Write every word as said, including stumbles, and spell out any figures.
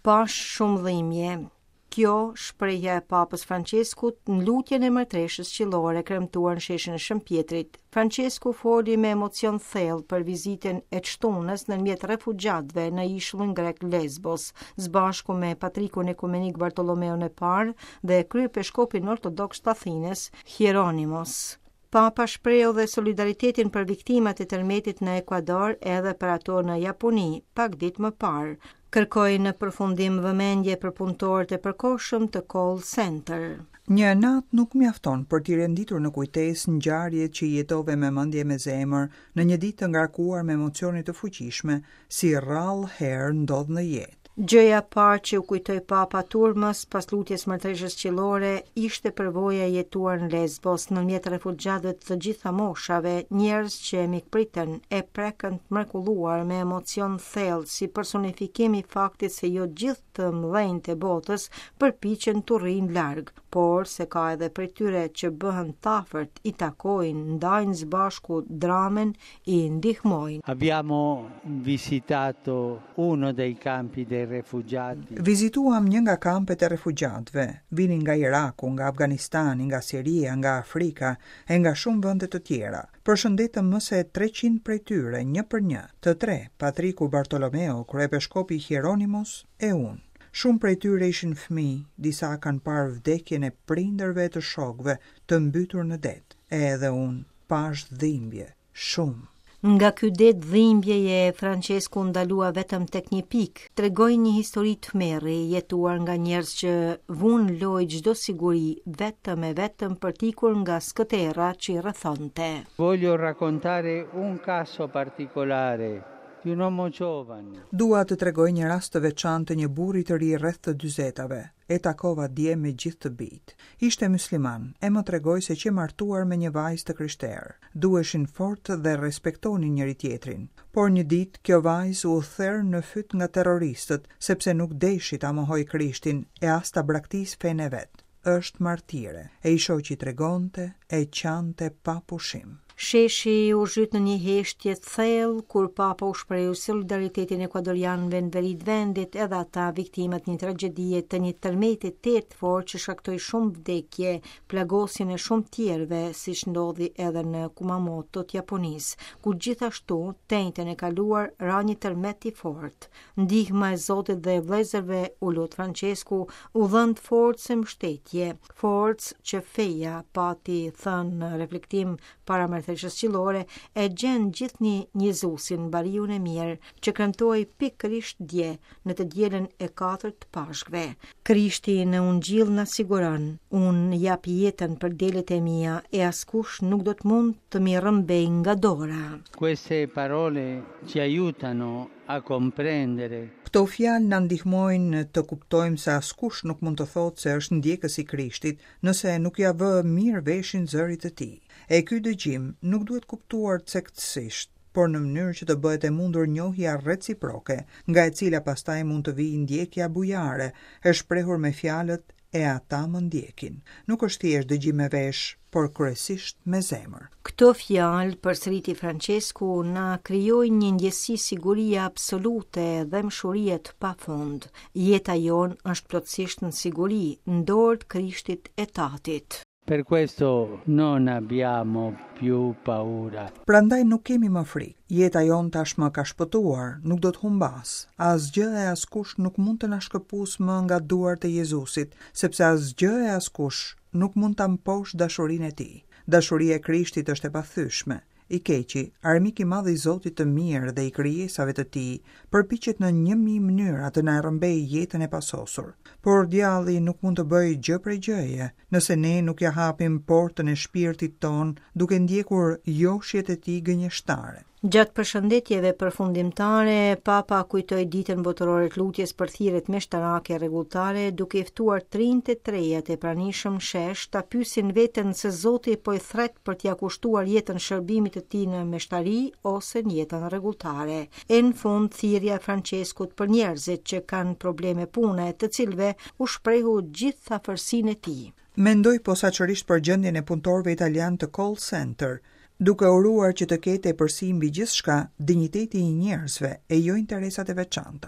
Pash shumë dhimbje. Kjo shprehja e Papës Franceskut në lutjen e martëreshës qiellore kremtuar në sheshin e Shëmpjetrit. Francesku foli me emocion thellë për vizitën e çtunës nënmjet refugjatëve në ishullin grek Lesbos, së bashku me patrikun ekumenik Bartollomeun e Parë dhe kryepeshkopin ortodoks të Athinës, Hieronymos. Papa shpreu dhe solidaritetin për viktimat e tërmetit në Ekuador edhe për ato në Japoni, pak ditë më parë. Kërkoi në përfundim vëmendje për punëtorët e përkohshëm të call center. Një natë nuk mjafton për t'i renditur në kujtesë ngjarjet që jetove me mendje me zemër në një ditë të ngarkuar me emocione të fuqishme, si rrallë herë ndodh në jetë. Gjëja e parë që u kujtoi Papa turmës pas lutjes martëreshës qiellore ishte përvoja e jetuar në Lesbos nënmjet refugjatëve të gjitha moshave, njerëz që mikpritën e prekën të mrekulluar me emocion thellë si personifikim i faktit se jo gjithë të mëdhenjtë e botës përpiqen të rrinë larg, por se ka edhe prej tyre që bëhen tafërt, i takojnë, ndajnë së bashku dramën, i ndihmojnë. Abbiamo visitato uno dei campi dei refugiati. Vizituam një nga kampet e refugjatëve, vinin nga Iraku, nga Afganistani, nga Siria, nga Afrika e nga shumë vende të tjera. Përshëndetëm më se treqind prej tyre, një për një, të tre, Patriku Bartolomeo, kryepeshkopi Hieronymos e unë. Shumë prej tyre ishin fëmijë, disa kanë parë vdekjen e prindërve të shokëve të mbytur në det. Edhe unë pash dhimbje, shumë. Nga ky det dhimbjeje Francesku ndalua vetëm tek një pikë, tregoi një histori tmerri jetuar nga njerëz që vunë loj çdo siguri vetëm e vetëm për t'ikur nga skëterra që i rrethonte. Voglio raccontare un caso particolare. Dua të tregoj një rast të veçantë të një burri të ri rreth të dyzetave. E takova dje me gjithë të bijtë. Ishte musliman, e më tregoi se që martuar me një vajzë të krishterë. Duheshin fort dhe respektonin njëri tjetrin. Por një ditë kjo vajzë u therr në fyt nga terroristët, sepse nuk deshi ta mohoj Krishtin e as ta braktis fenë e vet. Është martire, e i shoqi tregonte, e qante pa pushim. Sheshi u zhyt në një heshtje thellë kur Papa u shprehu solidaritetin ekuadorianëve në veri të vendit edhe ata viktimat një tragjedie të një tërmeti të të fortë që shkaktoi shumë vdekje, plagosjen e shumë tjerëve, siç ndodhi edhe në Kumamoto të Japonisë, ku gjithashtu tenjten e kaluar ra një tërmet i fortë. Ndihma e Zotit dhe e vëllezërve, u lut Francesku, u dhënë forcë e mbështetje, forcë që feja pati thënë në reflektim para martëreshës qiellore e gjen gjithnjë Jezusin bariun e mirë që kremtoi pikërisht dje në të dielën e katërt të Pashkve. Krishti në Ungjill na siguron, unë jap jetën për delet e mia e askush nuk do të mund të mi rrëmbej nga dora. Queste parole ci aiutano a comprendere. Këto fjalë na ndihmojnë të kuptojmë se askush nuk mund të thotë se është ndjekës i Krishtit nëse nuk ja vë mirë veshin zërit të tij. E ky dëgjim nuk duhet kuptuar cektësisht, por në mënyrë që të bëhet e mundur njohja reciproke, nga e cila pastaj mund të vijë ndjekja bujare, e shprehur me fjalët e ata më ndjekin. Nuk është thjesht dëgjim me vesh, por kryesisht me zemër. Këto fjalë, përsëriti Francesku, na krijojnë një ndjesi sigurie absolute dhe mshurie të pafund. Jeta jon është plotësisht në siguri, në dorë të Krishtit e Tatit. Per questo non abbiamo più paura. Prandaj nuk kemi më frikë. Jeta jon tashmë ka shpëtuar, nuk do të humbas. Asgjë e askush nuk mund të na shkëpusë më nga duart e Jezusit, sepse asgjë e askush nuk mund ta mposh dashurinë e tij. Dashuria e Krishtit është e pathyeshme. I keqi, armik i madh i Zotit të mirë dhe i krijesave të tij, përpiqet në një mijë mënyra të na rrëmbejë jetën e pasosur. Por djalli nuk mund të bëjë gjë prej gjëje, nëse ne nuk ja hapim portën e shpirtit ton duke ndjekur joshjet e tij gënjeshtare. Gjatë përshëndetjeve përfundimtare, Papa kujtoi ditën botërore të lutjes për thirrjet meshtarake rregulltare, duke i ftuar trinjtë e trejat e pranishëm shesh ta pyesin veten se Zoti po i thret për t'ia kushtuar jetën shërbimit të tij në meshtari ose në jetën rregulltare. E në fund thirrja e Franceskut për njerëzit që kanë probleme pune, të cilëve u shprehu gjithë afërsinë e tij. Mendoj posaçërisht për gjendjen e punëtorëve italian të call center, duke uruar që të ketë e përsi mbi gjithçka dinjiteti i njerëzve e jo interesat e veçanta.